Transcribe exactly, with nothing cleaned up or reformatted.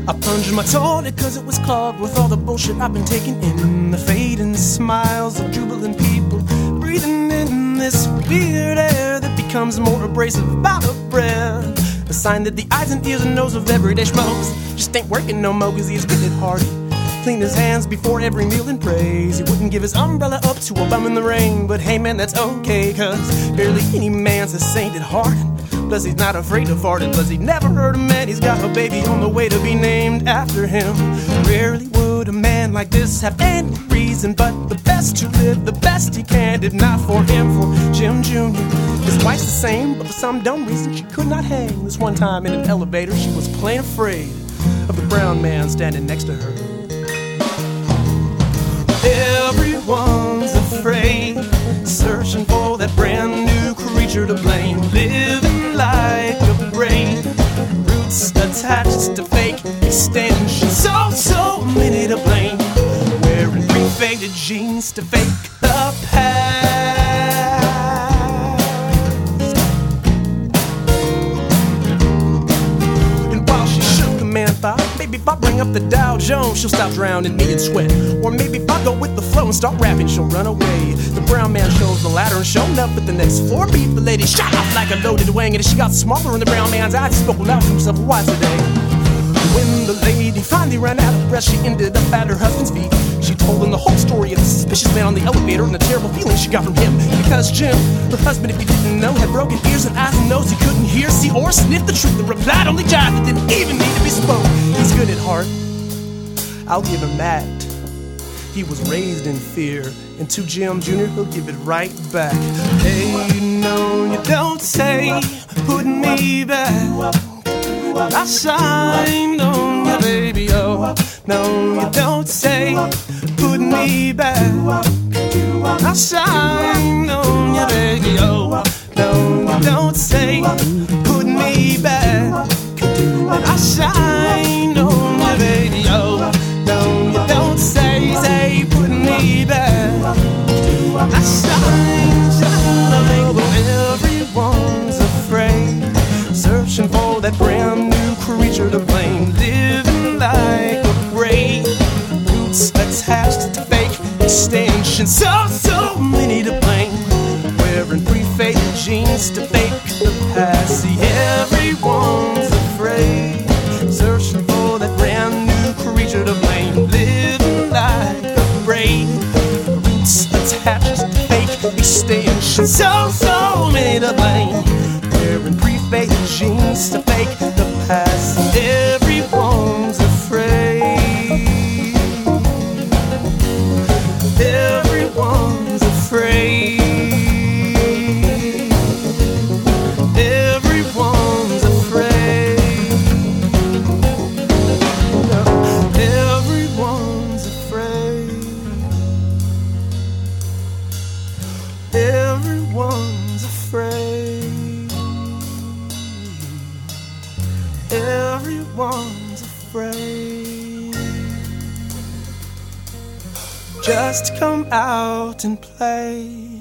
I plunged my toe in it cause it was clogged with all the bullshit I've been taking in. The fading smiles of jubilant people breathing in this weird air that becomes more abrasive out of breath. A sign that the eyes and ears and nose of everyday schmucks just ain't working no more cause he's good at hearty. Clean his hands before every meal and praise. He wouldn't give his umbrella up to a bum in the rain. But hey man, that's okay, cause barely any man's a saint at heart. Plus he's not afraid to fart, and plus he never heard a man he's got a baby on the way to be named after him. Rarely would a man like this have any reason but the best to live the best he can. If not for him, for Jim Junior His wife's the same, but for some dumb reason she could not hang. This one time in an elevator she was plain afraid of the brown man standing next to her. Everyone's afraid, searching for that brand new creature to blame. Living like a brain, roots attached to fake extensions. So, so many to blame, wearing pre-faded jeans to fake the past. And while she shook, the man thought, maybe if I bring up the Dow Jones, she'll stop drowning me in sweat. Or maybe if I go with the flow and start rapping, she'll run away. The brown man shows the ladder and showed up at the next floor beat. The lady shot off like a loaded wing, and as she got smaller in the brown man's eyes, he spoke aloud to himself, why today? When the lady finally ran out of breath, she ended up at her husband's feet. She told him the whole story of the suspicious man on the elevator and the terrible feeling she got from him. Because Jim, her husband, if you didn't know, had broken ears and eyes and nose he couldn't hear, see, or sniff the truth. The replied only jive that didn't even need to be spoke. He's good at heart, I'll give him that. He was raised in fear, and to Jim Junior he'll give it right back. Hey, no, you don't say, put me back. I shined on you, baby, oh. No, you don't say, put me back. I shined on you, baby, oh. No, you don't say, put me back. I shined on you, baby, oh. No, you don't say, say, put me back. I shine, shine, oh. Everyone's afraid, searching for that brand new creature to blame. Living like a braid, roots attached to fake extensions. So, so many to blame, wearing pre-faded jeans to fake the past. See, everyone's afraid, searching for that brand new creature to blame. Living like a braid, roots attached to fake extensions. So, so many to blame, wearing pre-faded jeans to fake the past. Everyone's afraid. Everyone's afraid. Everyone's afraid. Everyone's afraid. Everyone's afraid. Everyone's afraid. Just come out and play.